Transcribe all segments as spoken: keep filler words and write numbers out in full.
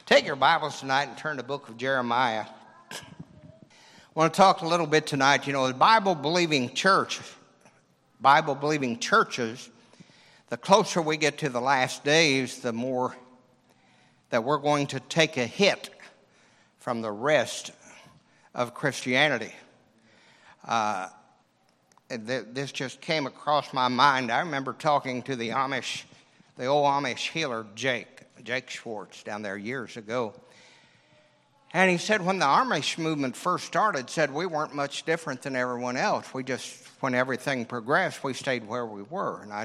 Take your Bibles tonight and turn to the book of Jeremiah. I want to talk a little bit tonight. You know, the Bible-believing church, Bible-believing churches, the closer we get to the last days, the more that we're going to take a hit from the rest of Christianity. Uh, th- this just came across my mind. I remember talking to the Amish, the old Amish healer, Jake. Jake Schwartz down there years ago. And he said when the Amish movement first started, said we weren't much different than everyone else. We just, when everything progressed, we stayed where we were. And I,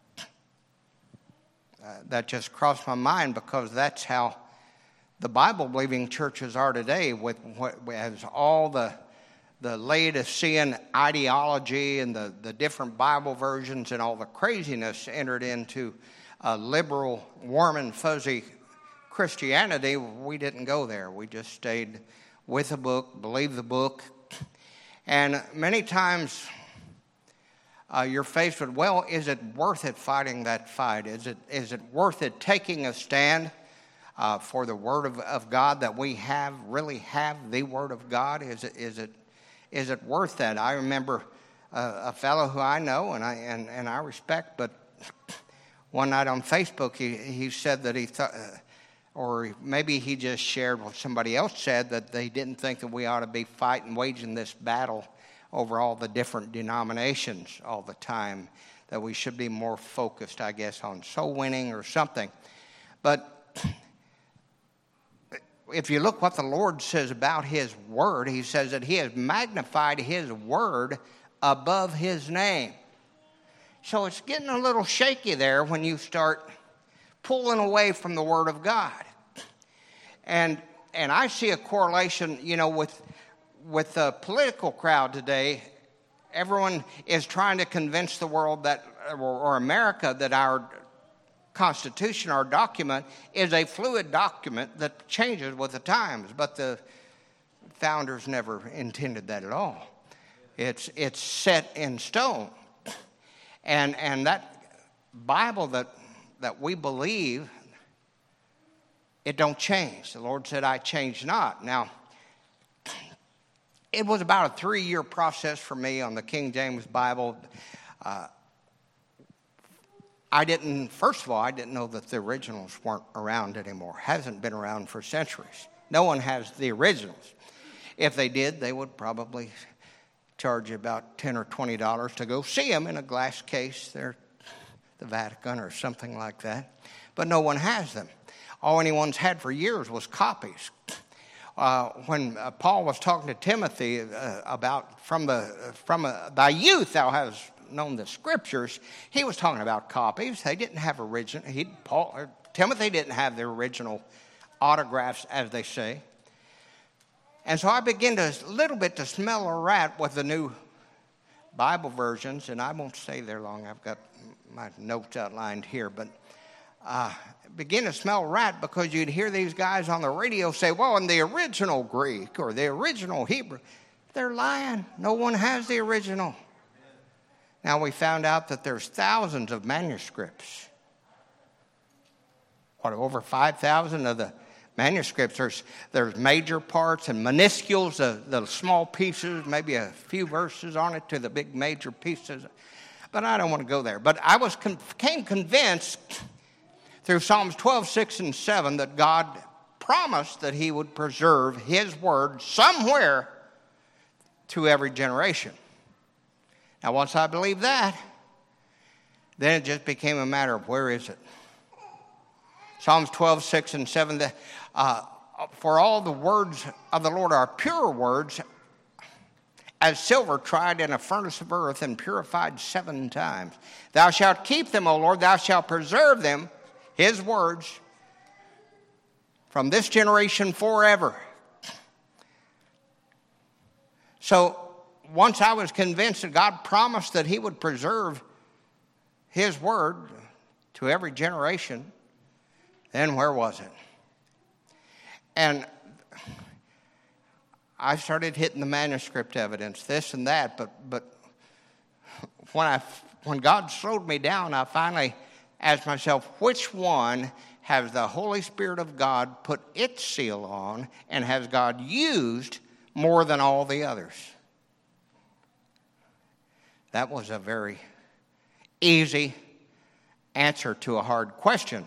uh, that just crossed my mind because that's how the Bible-believing churches are today, with what has all the the Laodicean ideology and the, the different Bible versions and all the craziness entered into a liberal, warm and fuzzy Christianity. We didn't go there. We just stayed with the book, believed the book. And many times uh, you're faced with, well, is it worth it fighting that fight? Is it is it worth it taking a stand uh, for the Word of, of God that we have, really have the Word of God? Is it is it is it worth that? I remember uh, a fellow who I know and I and, and I respect, but one night on Facebook, he, he said that he thought, uh, or maybe he just shared what somebody else said, that they didn't think that we ought to be fighting, waging this battle over all the different denominations all the time, that we should be more focused, I guess, on soul winning or something. But if you look what the Lord says about His Word, He says that He has magnified His Word above His name. So it's getting a little shaky there when you start pulling away from the Word of God. And and I see a correlation, you know, with with the political crowd today. Everyone is trying to convince the world that, or, or America, that our Constitution, our document, is a fluid document that changes with the times. But the founders never intended that at all. It's it's set in stone. And and that Bible that that we believe, it don't change. The Lord said, I change not. Now, it was about a three-year process for me on the King James Bible. Uh, I didn't, first of all, I didn't know that the originals weren't around anymore. Hasn't been around for centuries. No one has the originals. If they did, they would probably charge you about ten or twenty dollars to go see them in a glass case. They're the Vatican or something like that. But no one has them. All anyone's had for years was copies. Uh, when uh, Paul was talking to Timothy uh, about from the from uh, thy youth thou hast known the Scriptures, he was talking about copies. They didn't have original. He Paul or Timothy didn't have the original autographs, as they say. And so I began to a little bit to smell a rat with the new Bible versions, and I won't stay there long. I've got my notes outlined here, but uh, begin to smell a rat because you'd hear these guys on the radio say, well, in the original Greek or the original Hebrew, they're lying. No one has the original. Now we found out that there's thousands of manuscripts. What, over five thousand of the manuscripts? There's, there's major parts and minuscules, the, the small pieces, maybe a few verses on it to the big major pieces. But I don't want to go there. But I was became convinced through Psalms twelve, six, and seven that God promised that He would preserve His Word somewhere to every generation. Now, once I believed that, then it just became a matter of where is it? Psalms twelve, six, and seven, the, uh, for all the words of the Lord are pure words, as silver tried in a furnace of earth and purified seven times. Thou shalt keep them, O Lord, thou shalt preserve them, His words, from this generation forever. So once I was convinced that God promised that He would preserve His word to every generation, then where was it? And I started hitting the manuscript evidence, this and that, but but when I when God slowed me down, I finally asked myself, which one has the Holy Spirit of God put its seal on, and has God used more than all the others? That was a very easy answer to a hard question.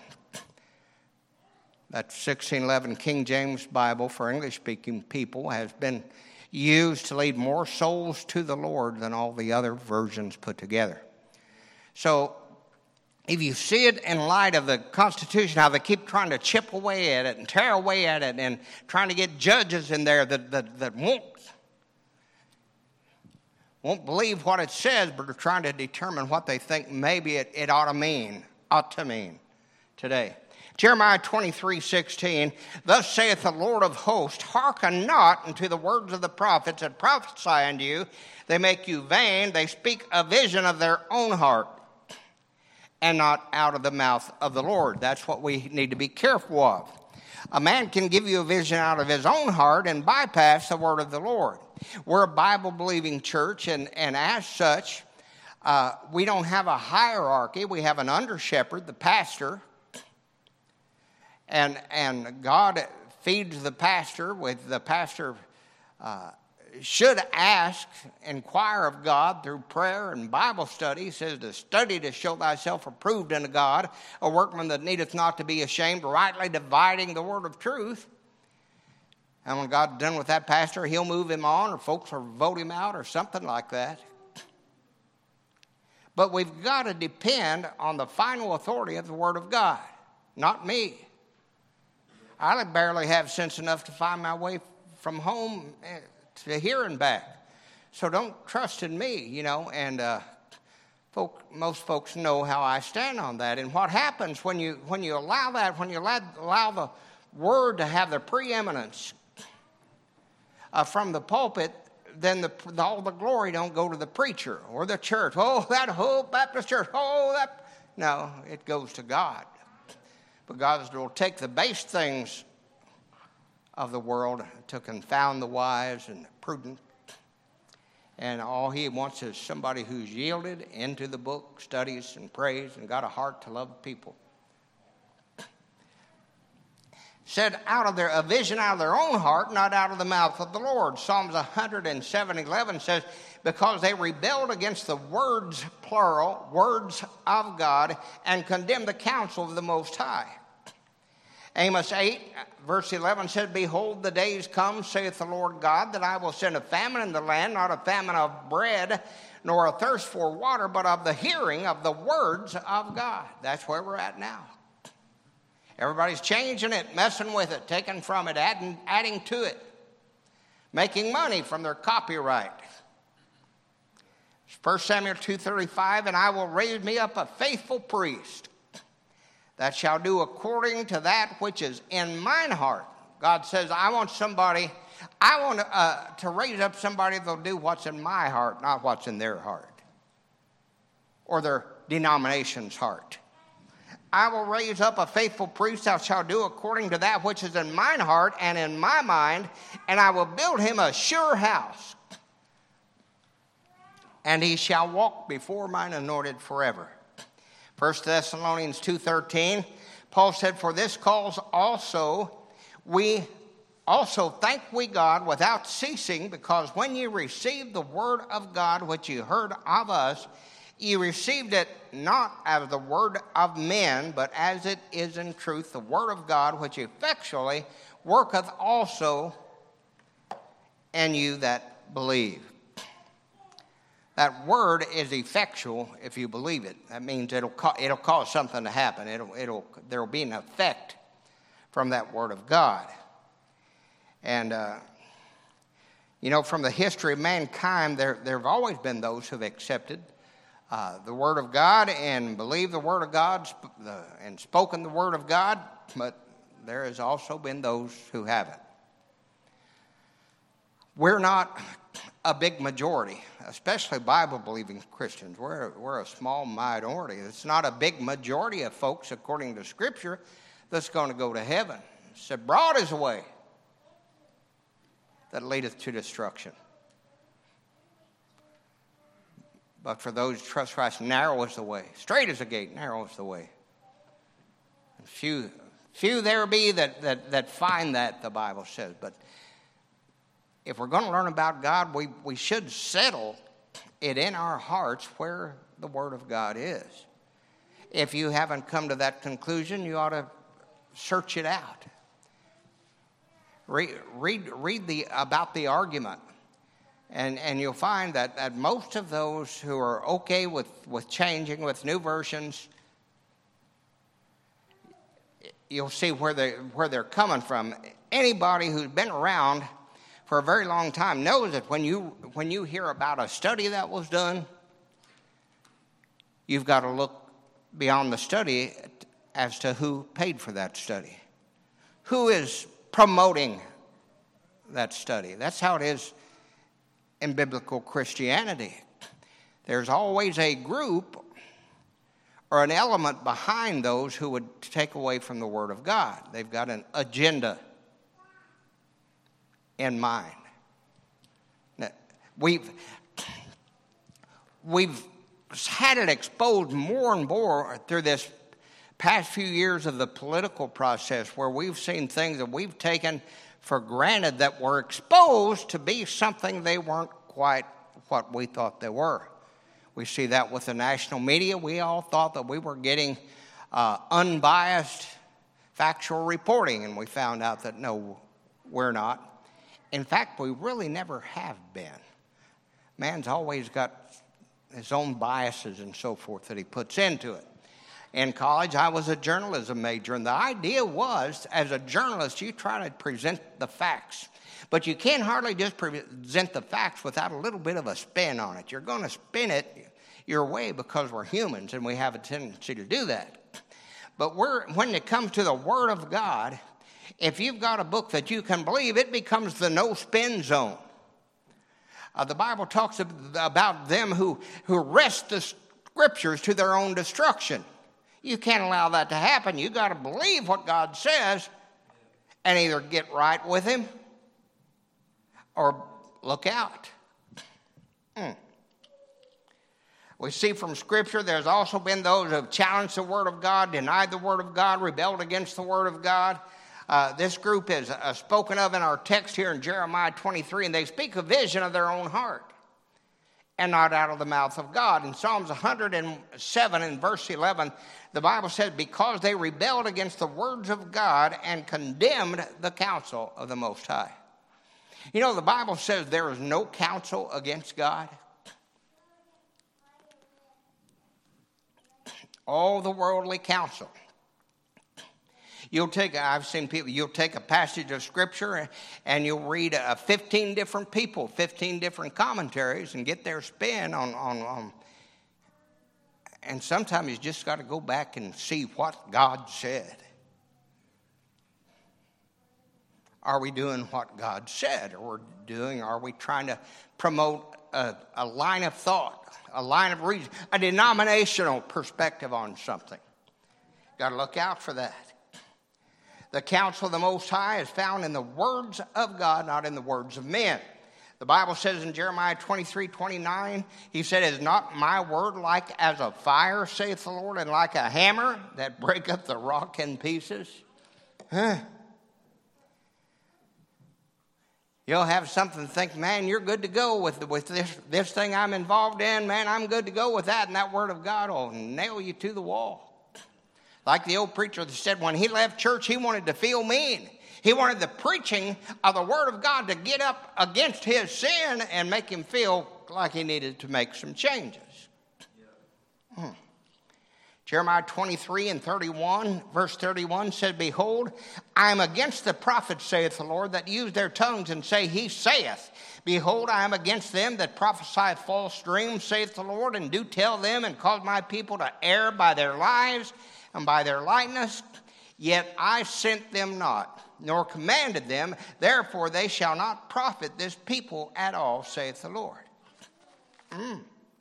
That sixteen eleven King James Bible for English-speaking people has been used to lead more souls to the Lord than all the other versions put together. So if you see it in light of the Constitution, how they keep trying to chip away at it and tear away at it and trying to get judges in there that, that, that won't, won't believe what it says, but are trying to determine what they think maybe it, it ought to mean, ought to mean today. Jeremiah twenty-three sixteen, thus saith the Lord of hosts, hearken not unto the words of the prophets that prophesy unto you. They make you vain. They speak a vision of their own heart, and not out of the mouth of the Lord. That's what we need to be careful of. A man can give you a vision out of his own heart and bypass the word of the Lord. We're a Bible-believing church, and, and as such, uh, we don't have a hierarchy. We have an under-shepherd, the pastor, and, and God feeds the pastor with the pastor uh, should ask, inquire of God through prayer and Bible study. He says to study to show thyself approved unto God, a workman that needeth not to be ashamed, rightly dividing the word of truth. And when God's done with that pastor, he'll move him on, or folks will vote him out or something like that. But we've got to depend on the final authority of the word of God, not me. I barely have sense enough to find my way from home to here and back. So don't trust in me, you know, and uh, folk, most folks know how I stand on that. And what happens when you when you allow that, when you allow, allow the word to have the preeminence uh, from the pulpit, then the, the, all the glory don't go to the preacher or the church. Oh, that whole Baptist church, oh, that. No, it goes to God. But God will take the base things of the world to confound the wise and the prudent. And all he wants is somebody who's yielded into the book, studies and prays, and got a heart to love people. Said out of their a vision out of their own heart, not out of the mouth of the Lord. Psalms one hundred seven eleven says, because they rebelled against the words, plural, words of God, and condemned the counsel of the Most High. Amos eight, verse eleven says, behold, the days come, saith the Lord God, that I will send a famine in the land, not a famine of bread, nor a thirst for water, but of the hearing of the words of God. That's where we're at now. Everybody's changing it, messing with it, taking from it, adding, adding to it, making money from their copyright. First Samuel two thirty-five, and I will raise me up a faithful priest that shall do according to that which is in mine heart. God says, I want somebody, I want uh, to raise up somebody that'll do what's in my heart, not what's in their heart or their denomination's heart. I will raise up a faithful priest that shall do according to that which is in mine heart and in my mind, and I will build him a sure house. And he shall walk before mine anointed forever. First Thessalonians two thirteen, Paul said, for this cause also we also thank we God without ceasing, because when ye received the word of God which ye heard of us, ye received it not as the word of men, but as it is in truth the word of God, which effectually worketh also in you that believe. That word is effectual if you believe it. That means it'll ca- it'll cause something to happen. It'll it'll there'll be an effect from that word of God. And uh, you know, from the history of mankind, there there have always been those who've accepted uh, the word of God and believed the word of God sp- the, and spoken the word of God. But there has also been those who haven't. We're not a big majority, especially Bible-believing Christians. We're, we're a small minority. It's not a big majority of folks, according to Scripture, that's going to go to heaven. It's said, broad is the way that leadeth to destruction. But for those who trust Christ, narrow is the way. Straight is the gate, narrow is the way. And few, Few there be that, that, that find that, the Bible says. But if we're going to learn about God, we, we should settle it in our hearts where the Word of God is. If you haven't come to that conclusion, you ought to search it out. Read, read, read the, about the argument. And, and you'll find that, that most of those who are okay with, with changing, with new versions, you'll see where, they, where they're coming from. Anybody who's been around for a very long time knows that when you, when you hear about a study that was done, you've got to look beyond the study as to who paid for that study. Who is promoting that study? That's how it is in biblical Christianity. There's always a group or an element behind those who would take away from the Word of God. They've got an agenda in mind. Now, we've, we've had it exposed more and more through this past few years of the political process, where we've seen things that we've taken for granted that were exposed to be something they weren't quite what we thought they were. We see that with the national media. We all thought that we were getting uh, unbiased, factual reporting, and we found out that no, we're not. In fact, we really never have been. Man's always got his own biases and so forth that he puts into it. In college, I was a journalism major, and the idea was, as a journalist, you try to present the facts. But you can't hardly just present the facts without a little bit of a spin on it. You're going to spin it your way because we're humans, and we have a tendency to do that. But we're, when it comes to the Word of God, if you've got a book that you can believe, it becomes the no-spin zone. Uh, the Bible talks about them who, who wrest the Scriptures to their own destruction. You can't allow that to happen. You've got to believe what God says and either get right with Him or look out. Hmm. We see from Scripture there's also been those who have challenged the Word of God, denied the Word of God, rebelled against the Word of God. Uh, this group is uh, spoken of in our text here in Jeremiah twenty-three, and they speak a vision of their own heart and not out of the mouth of God. In Psalms one hundred seven and verse eleven, the Bible says, because they rebelled against the words of God and condemned the counsel of the Most High. You know, the Bible says there is no counsel against God. All the worldly counsel. You'll take, I've seen people, you'll take a passage of Scripture and you'll read uh, fifteen different people, fifteen different commentaries and get their spin on, on, on. And sometimes you just got to go back and see what God said. Are we doing what God said? Or we're doing, are we trying to promote a, a line of thought, a line of reason, a denominational perspective on something? Got to look out for that. The counsel of the Most High is found in the words of God, not in the words of men. The Bible says in Jeremiah twenty-three twenty-nine, he said, is not my word like as a fire, saith the Lord, and like a hammer that breaketh the rock in pieces? Huh? You'll have something to think, man, you're good to go with, with this, this thing I'm involved in. Man, I'm good to go with that, and that word of God will nail you to the wall. Like the old preacher that said when he left church, he wanted to feel mean. He wanted the preaching of the Word of God to get up against his sin and make him feel like he needed to make some changes. Hmm. Jeremiah twenty-three and thirty-one, verse thirty-one said, behold, I am against the prophets, saith the Lord, that use their tongues and say, he saith. Behold, I am against them that prophesy false dreams, saith the Lord, and do tell them and cause my people to err by their lives and by their lightness. Yet I sent them not, nor commanded them. Therefore they shall not profit this people at all, saith the Lord. Mm.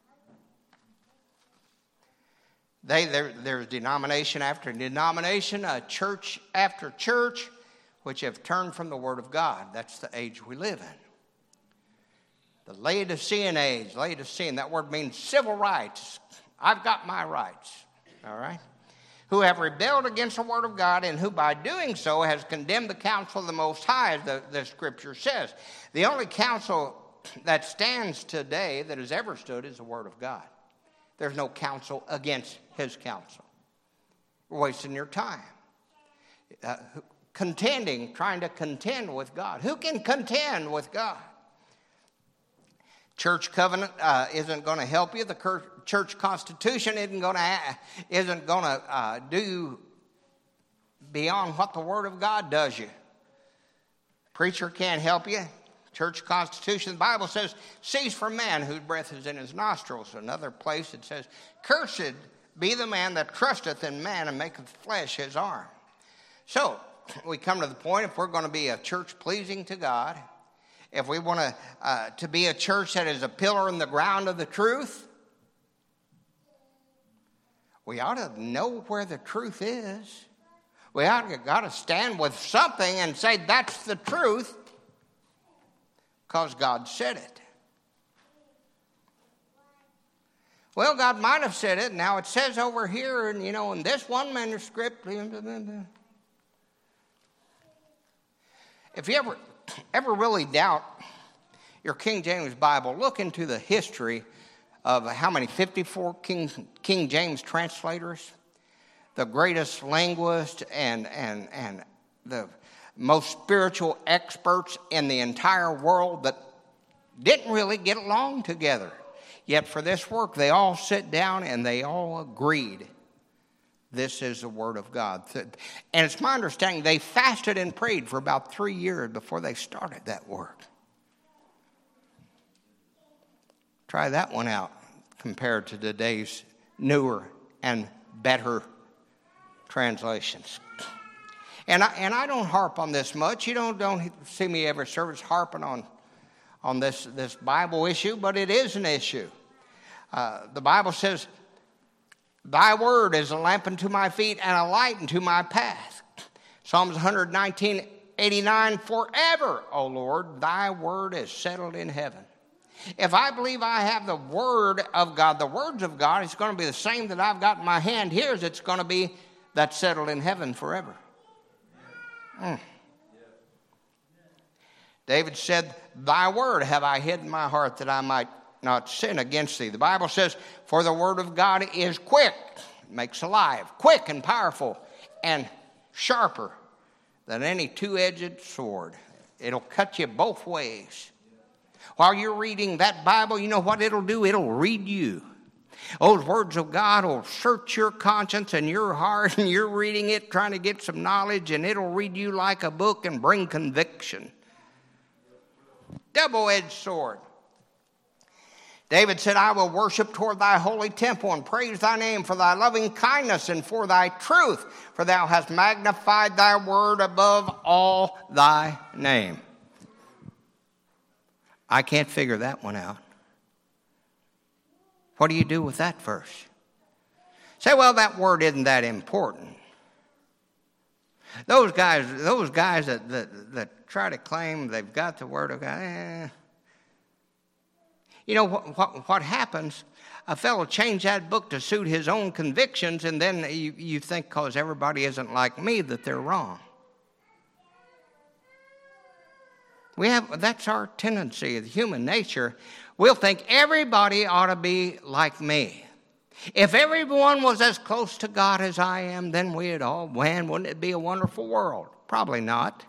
They, there, there's denomination after denomination, uh, church after church, which have turned from the Word of God. That's the age we live in. The Laodicean age, Laodicean, that word means civil rights. I've got my rights, all right? who have rebelled against the word of God, and who by doing so has condemned the counsel of the Most High, as the, the scripture says. The only counsel that stands today that has ever stood is the word of God. There's no counsel against his counsel. You're wasting your time. Uh, contending, trying to contend with God. Who can contend with God? Church covenant uh, isn't going to help you. The church constitution isn't going to isn't going to uh, do beyond what the Word of God does you. Preacher can't help you. Church constitution, the Bible says, cease from man whose breath is in his nostrils. Another place it says, cursed be the man that trusteth in man and maketh flesh his arm. So we come to the point, if we're going to be a church pleasing to God, if we want to uh, to be a church that is a pillar in the ground of the truth, we ought to know where the truth is. We ought to got to stand with something and say that's the truth because God said it. Well, God might have said it. Now it says over here, and you know, in this one manuscript. If you ever ever really doubt your King James Bible, look into the history of how many, fifty-four King, King James translators, the greatest linguists and, and, and the most spiritual experts in the entire world that didn't really get along together. Yet for this work, they all sit down and they all agreed this is the Word of God. And it's my understanding they fasted and prayed for about three years before they started that work. Try that one out compared to today's newer and better translations. And I, and I don't harp on this much. You don't, don't see me every service harping on, on this, this Bible issue, but it is an issue. Uh, the Bible says, thy word is a lamp unto my feet and a light unto my path. Psalms one nineteen, eighty-nine, forever, O Lord, thy word is settled in heaven. If I believe I have the word of God, the words of God, it's going to be the same that I've got in my hand here as it's going to be that's settled in heaven forever. Mm. David said, thy word have I hid in my heart that I might not sin against thee. The Bible says, for the word of God is quick, makes alive, quick and powerful, and sharper than any two-edged sword. It'll cut you both ways. While you're reading that Bible, you know what it'll do? It'll read you. Those words of God will search your conscience and your heart, and you're reading it, trying to get some knowledge, and it'll read you like a book and bring conviction. Double-edged sword. David said, I will worship toward thy holy temple and praise thy name for thy loving kindness and for thy truth, for thou hast magnified thy word above all thy name. I can't figure that one out. What do you do with that verse? Say, well, that word isn't that important. Those guys, those guys that, that, that try to claim they've got the word of God, eh. You know what, what, what happens? A fellow changed that book to suit his own convictions, and then you, you think because everybody isn't like me that they're wrong. We have that's our tendency, the human nature. We'll think everybody ought to be like me. If everyone was as close to God as I am, then we'd all win. Wouldn't it be a wonderful world? Probably not.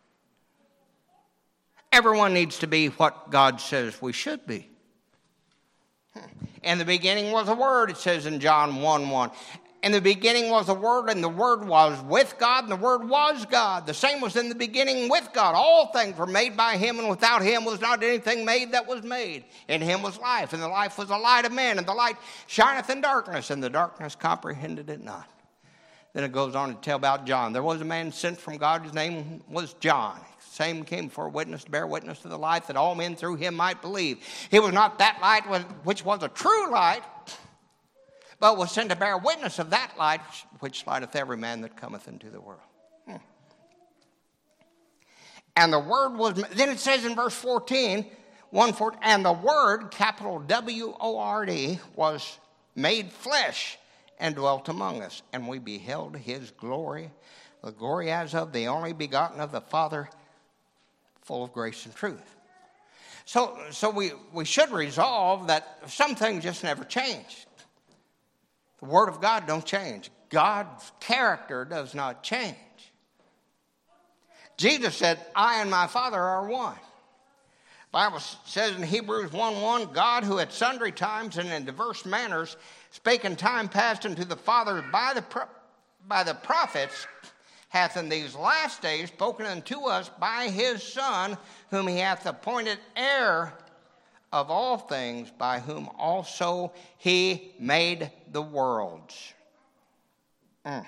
Everyone needs to be what God says we should be. In the beginning was a word, it says in John one one. In the beginning was a word, and the word was with God, and the word was God. The same was in the beginning with God. All things were made by him, and without him was not anything made that was made. In him was life, and the life was the light of men, and the light shineth in darkness, and the darkness comprehended it not. Then it goes on to tell about John. There was a man sent from God, his name was John. Same came for a witness to bear witness to the light, that all men through him might believe. He was not that light which was a true light, but was sent to bear witness of that light which lighteth every man that cometh into the world. Hmm. And the word was, then it says in verse fourteen, one fourteen, and the word, capital W O R D, was made flesh and dwelt among us, and we beheld his glory, the glory as of the only begotten of the Father, full of grace and truth. So, so we, we should resolve that some things just never change. The Word of God don't change. God's character does not change. Jesus said, I and my Father are one. The Bible says in Hebrews one one, God who at sundry times and in diverse manners spake in time past unto the fathers by the, by the prophets, hath in these last days spoken unto us by his Son, whom he hath appointed heir of all things, by whom also he made the worlds. Mm.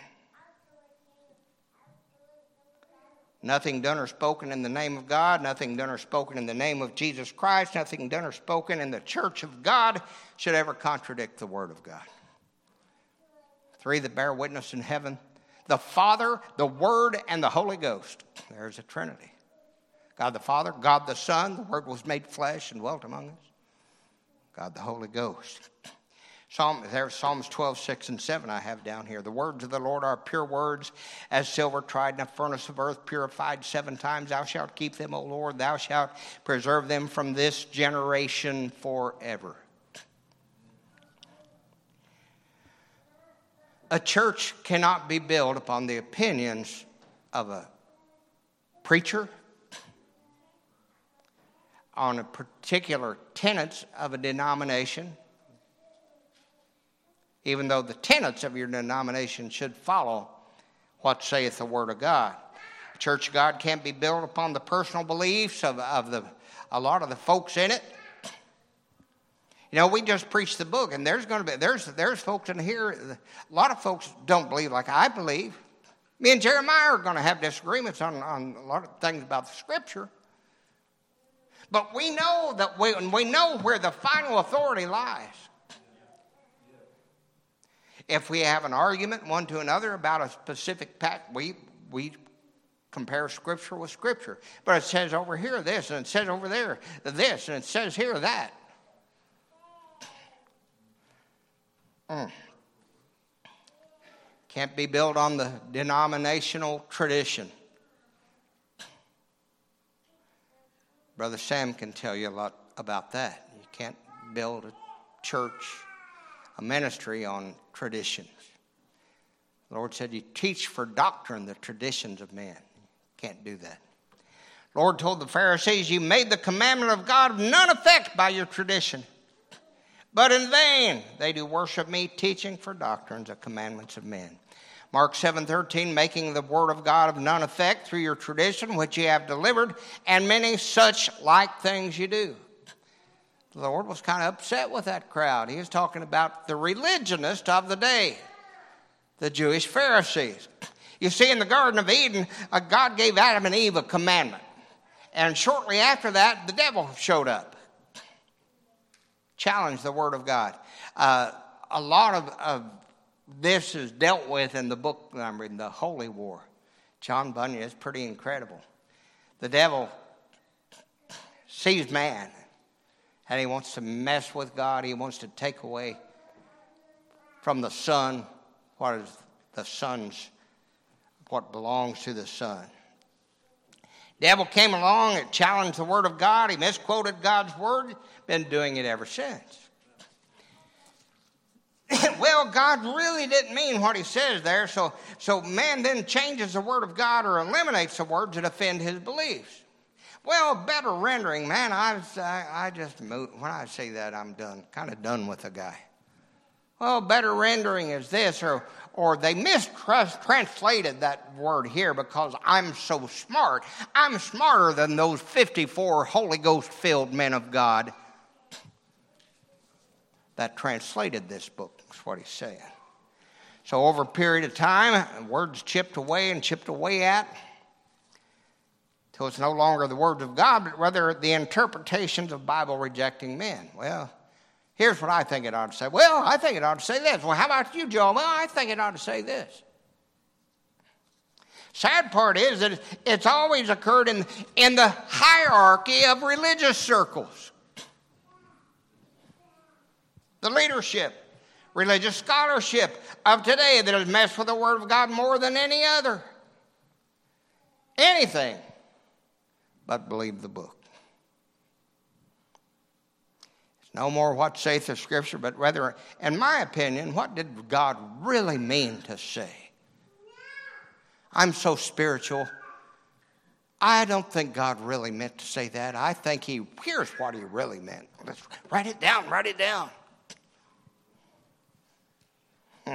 Nothing done or spoken in the name of God, nothing done or spoken in the name of Jesus Christ, nothing done or spoken in the church of God should ever contradict the Word of God. Three that bear witness in heaven: the Father, the Word, and the Holy Ghost. There's a Trinity. God the Father, God the Son, the Word was made flesh and dwelt among us. God the Holy Ghost. Psalm, there's Psalms twelve, six, and seven I have down here. The words of the Lord are pure words, as silver tried in a furnace of earth, purified seven times. Thou shalt keep them, O Lord. Thou shalt preserve them from this generation forever. A church cannot be built upon the opinions of a preacher, on a particular tenets of a denomination, even though the tenets of your denomination should follow what saith the Word of God. The Church of God can't be built upon the personal beliefs of, of the, a lot of the folks in it. You know, we just preached the book, and there's going to be there's there's folks in here. A lot of folks don't believe like I believe. Me and Jeremiah are going to have disagreements on, on a lot of things about the Scripture. But we know that we, we know where the final authority lies. If we have an argument one to another about a specific path, we we compare Scripture with Scripture. But it says over here this, and it says over there this, and it says here that. Mm. Can't be built on the denominational tradition. Brother Sam can tell you a lot about that. You can't build a church, a ministry on traditions. The Lord said, you teach for doctrine the traditions of men. You can't do that. The Lord told the Pharisees, you made the commandment of God of none effect by your tradition. But in vain they do worship me, teaching for doctrines the commandments of men. Mark seven thirteen, making the word of God of none effect through your tradition, which ye have delivered, and many such like things you do. The Lord was kind of upset with that crowd. He was talking about the religionists of the day, the Jewish Pharisees. You see, in the Garden of Eden, uh, God gave Adam and Eve a commandment. And shortly after that, the devil showed up. Challenged the word of God. Uh, a lot of, of this is dealt with in the book that I'm reading, The Holy War. John Bunyan is pretty incredible. The devil sees man, and he wants to mess with God. He wants to take away from the Son what is the Son's, what belongs to the Son. Devil came along and challenged the word of God. He misquoted God's word. Been doing it ever since. Well, God really didn't mean what he says there, so, so man then changes the word of God or eliminates the words that offend his beliefs. Well, better rendering, man, I, I, I just moved. When I say that, I'm done, kind of done with the guy. Well, better rendering is this, or, or they mistranslated that word here because I'm so smart. I'm smarter than those fifty-four Holy Ghost-filled men of God that translated this book. That's what he's saying. So over a period of time, words chipped away and chipped away at, till it's no longer the words of God, but rather the interpretations of Bible-rejecting men. Well, here's what I think it ought to say. Well, I think it ought to say this. Well, how about you, Joe? Well, I think it ought to say this. Sad part is that it's always occurred in, in the hierarchy of religious circles. The leadership. religious scholarship of today that has messed with the Word of God more than any other. Anything but believe the book. It's no more what saith the Scripture, but rather, in my opinion, what did God really mean to say? I'm so spiritual. I don't think God really meant to say that. I think he, here's what he really meant. Let's write it down, write it down. A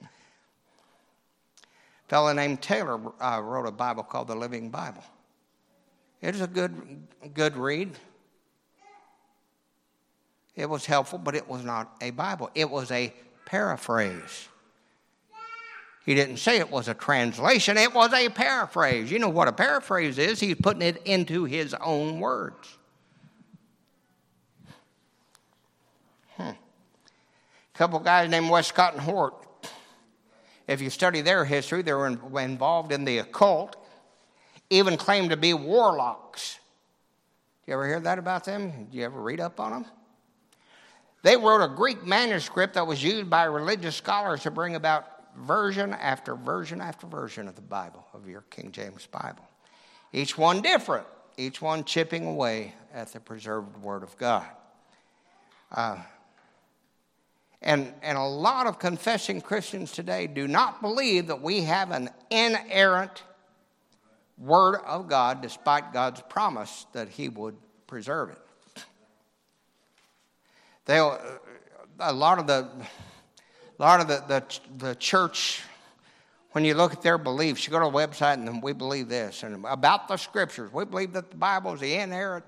fellow named Taylor uh, wrote a Bible called the Living Bible. It was a good, good read. It was helpful, but it was not a Bible. It was a paraphrase. He didn't say it was a translation. It was a paraphrase. You know what a paraphrase is? He's putting it into his own words. Hmm. A couple guys named Westcott and Hort. If you study their history, they were in, involved in the occult, even claimed to be warlocks. Did you ever hear that about them? Did you ever read up on them? They wrote a Greek manuscript that was used by religious scholars to bring about version after version after version of the Bible, of your King James Bible. Each one different, each one chipping away at the preserved Word of God. Uh, and, and a lot of confessing Christians today do not believe that we have an inerrant Word of God, despite God's promise that he would preserve it. They, a lot of the, a lot of the, the, the church, when you look at their beliefs, you go to a website and then we believe this. And about the Scriptures, we believe that the Bible is the inerrant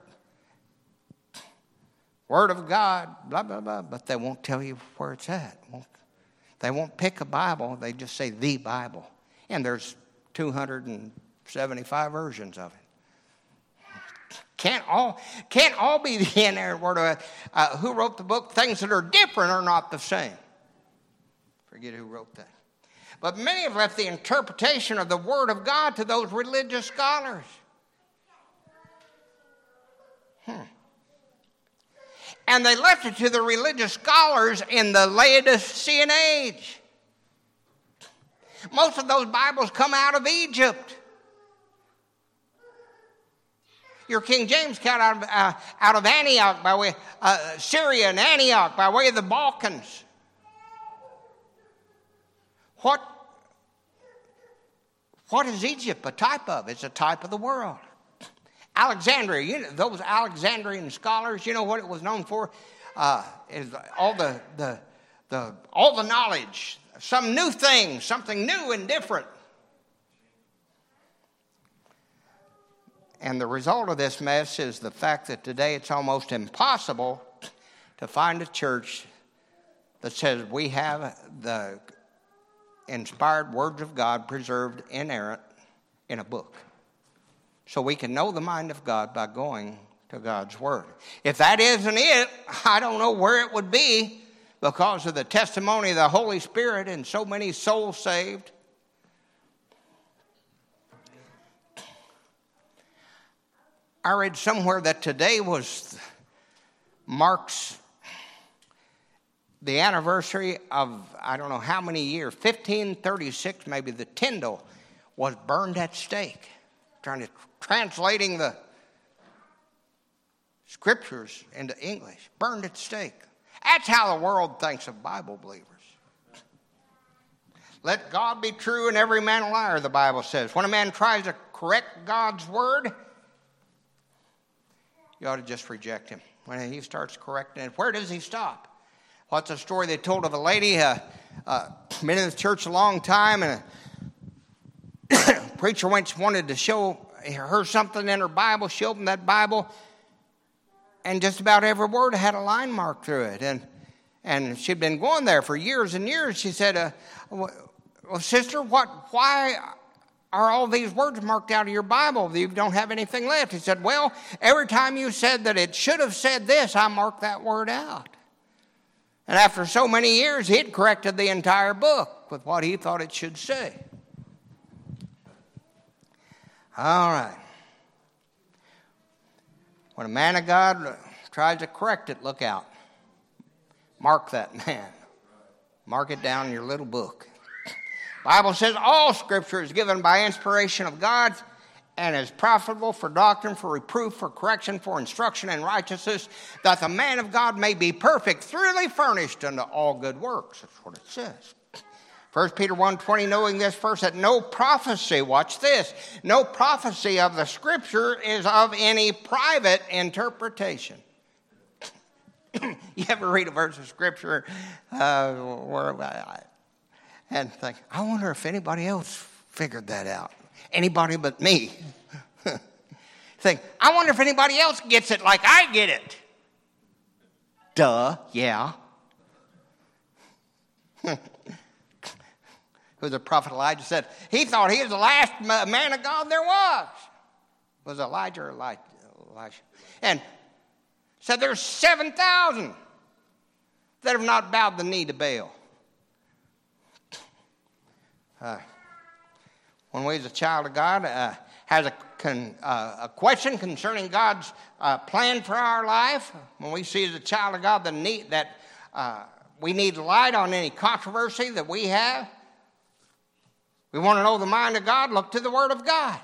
Word of God, blah, blah, blah. But they won't tell you where it's at. They won't pick a Bible. They just say the Bible. And there's two hundred seventy-five versions of it. Can't all, can't all be the inerrant Word of God. Uh, who wrote the book? Things that are different are not the same. Forget who wrote that. But many have left the interpretation of the Word of God to those religious scholars. Hmm. And they left it to the religious scholars in the Laodicean age. Most of those Bibles come out of Egypt. Your King James came out of, uh, out of Antioch by way, uh, Syria and Antioch by way of the Balkans. What, what is Egypt a type of? It's a type of the world. Alexandria, you know, those Alexandrian scholars, you know what it was known for? Uh, is all the, the, the, all the knowledge, some new thing, something new and different. And the result of this mess is the fact that today it's almost impossible to find a church that says we have the inspired words of God preserved inerrant in a book. So we can know the mind of God by going to God's Word. If that isn't it, I don't know where it would be because of the testimony of the Holy Spirit and so many souls saved. I read somewhere that today was marks the anniversary of, I don't know how many years, fifteen thirty-six maybe, the Tyndale was burned at stake, trying to translating the Scriptures into English, burned at stake. That's how the world thinks of Bible believers. Let God be true and every man a liar, the Bible says. When a man tries to correct God's word, you ought to just reject him. When he starts correcting it, where does he stop? What's a story they told of a lady, uh, uh, been in the church a long time, and a preacher once wanted to show her something in her Bible. She opened that Bible, and just about every word had a line marked through it. And and she'd been going there for years and years. She said, uh, well, sister, what? why are all these words marked out of your Bible? You don't have anything left. He said, well, every time you said that it should have said this, I marked that word out. And after so many years, he'd corrected the entire book with what he thought it should say. All right. When a man of God tries to correct it, look out. Mark that man. Mark it down in your little book. The Bible says all Scripture is given by inspiration of God and is profitable for doctrine, for reproof, for correction, for instruction in righteousness, that the man of God may be perfect, thoroughly furnished unto all good works. That's what it says. First Peter one twenty, knowing this first, that no prophecy, watch this, no prophecy of the Scripture is of any private interpretation. You ever read a verse of Scripture uh, where, uh, and think, I wonder if anybody else figured that out. Anybody but me. Think, I wonder if anybody else gets it like I get it. Duh, yeah. Who the prophet Elijah said, he thought he was the last man of God there was. Was Elijah or Elijah? Elijah. And said there's seven thousand that have not bowed the knee to Baal. Uh, when we as a child of God uh, has a, con, uh, a question concerning God's uh, plan for our life, when we see as a child of God the need, that uh, we need light on any controversy that we have, we want to know the mind of God, look to the Word of God.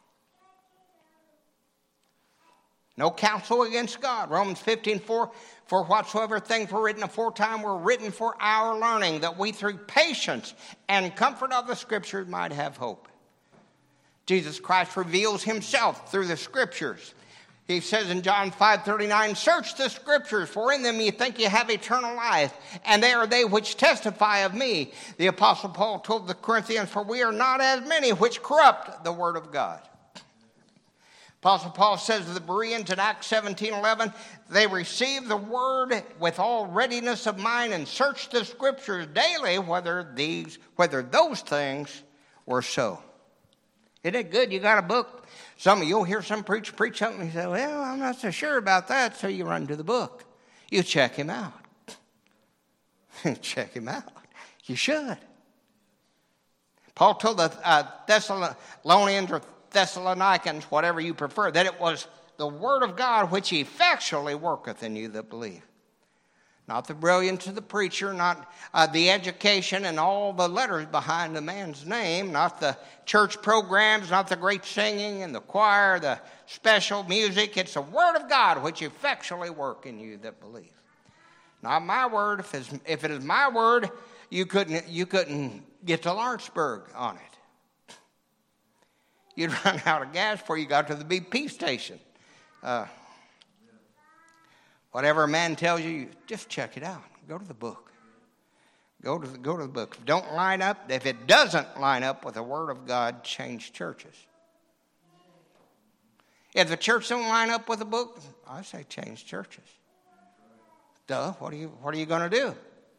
No counsel against God. Romans fifteen four, for whatsoever things were written aforetime were written for our learning, that we through patience and comfort of the Scriptures might have hope. Jesus Christ reveals himself through the Scriptures. He says in John five thirty-nine, search the Scriptures, for in them you think you have eternal life, and they are they which testify of me. The Apostle Paul told the Corinthians, for we are not as many which corrupt the word of God. Apostle Paul says to the Bereans in Acts seventeen eleven, they received the word with all readiness of mind and searched the Scriptures daily whether these, whether those things were so. Isn't it good? You got a book. Some of you'll hear some preacher preach something and you say, well, I'm not so sure about that. So you run to the book. You check him out. Check him out. You should. Paul told the uh, Thessalonians or Thessalonians, whatever you prefer, that it was the word of God which effectually worketh in you that believe. Not the brilliance of the preacher, not uh, the education and all the letters behind the man's name, not the church programs, not the great singing and the choir, the special music. It's the word of God which effectually work in you that believe. Not my word. If, it's, if it is my word, you couldn't, you couldn't get to Lawrenceburg on it. You'd run out of gas before you got to the B P station. Uh, whatever a man tells you, just check it out. Go to the book. Go to the, go to the book. If it don't line up, if it doesn't line up with the Word of God, change churches. If the church don't line up with the book, I say change churches. Duh, what are you, what are you going to do?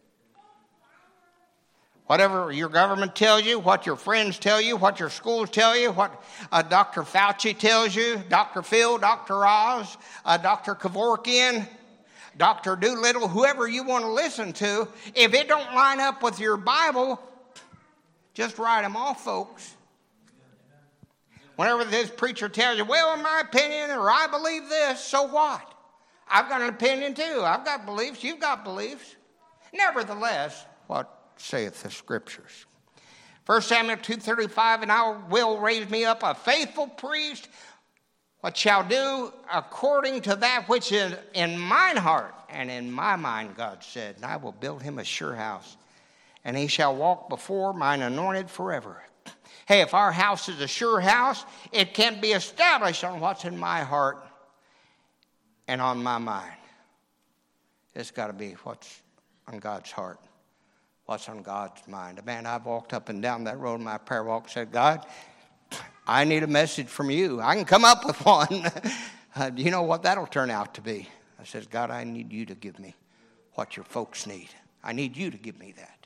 Whatever your government tells you, what your friends tell you, what your schools tell you, what uh, Doctor Fauci tells you, Doctor Phil, Doctor Oz, uh, Doctor Kevorkian, Doctor Doolittle, whoever you want to listen to, if it don't line up with your Bible, just write them off, folks. Whenever this preacher tells you, well, in my opinion, or I believe this, so what? I've got an opinion too. I've got beliefs. You've got beliefs. Nevertheless, what saith the Scriptures? First Samuel two thirty-five, and I will raise me up a faithful priest, what shall do according to that which is in mine heart and in my mind, God said. And I will build him a sure house, and he shall walk before mine anointed forever. Hey, if our house is a sure house, it can't be established on what's in my heart and on my mind. It's got to be what's on God's heart, what's on God's mind. Man, I've walked up and down that road in my prayer walk and said, God, I need a message from you. I can come up with one. uh, do you know what that'll turn out to be? I said, God, I need you to give me what your folks need. I need you to give me that.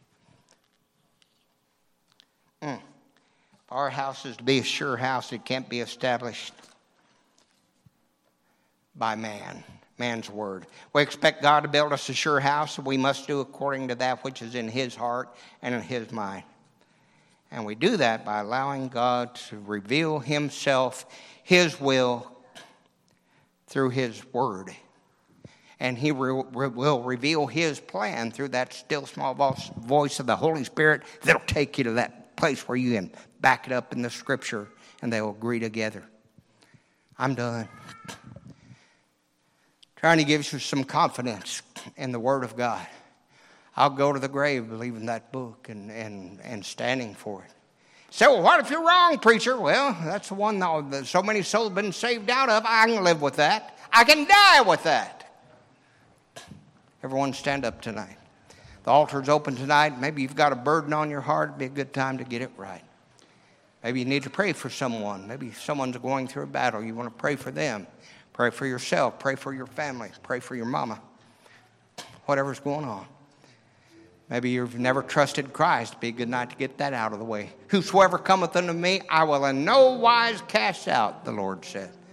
Mm. Our house is to be a sure house. It can't be established by man, man's word. We expect God to build us a sure house, and we must do according to that which is in his heart and in his mind. And we do that by allowing God to reveal himself, his will, through his word. And he re- re- will reveal his plan through that still small voice, voice of the Holy Spirit that'll take you to that place where you can back it up in the Scripture and they will agree together. I'm done. Trying to give you some confidence in the Word of God. I'll go to the grave believing that book and, and, and standing for it. Say, well, what if you're wrong, preacher? Well, that's the one that so many souls have been saved out of. I can live with that. I can die with that. Everyone stand up tonight. The altar's open tonight. Maybe you've got a burden on your heart. It'd be a good time to get it right. Maybe you need to pray for someone. Maybe someone's going through a battle. You want to pray for them. Pray for yourself. Pray for your family. Pray for your mama. Whatever's going on. Maybe you've never trusted Christ. It'd be a good night to get that out of the way. Whosoever cometh unto me, I will in no wise cast out, the Lord said.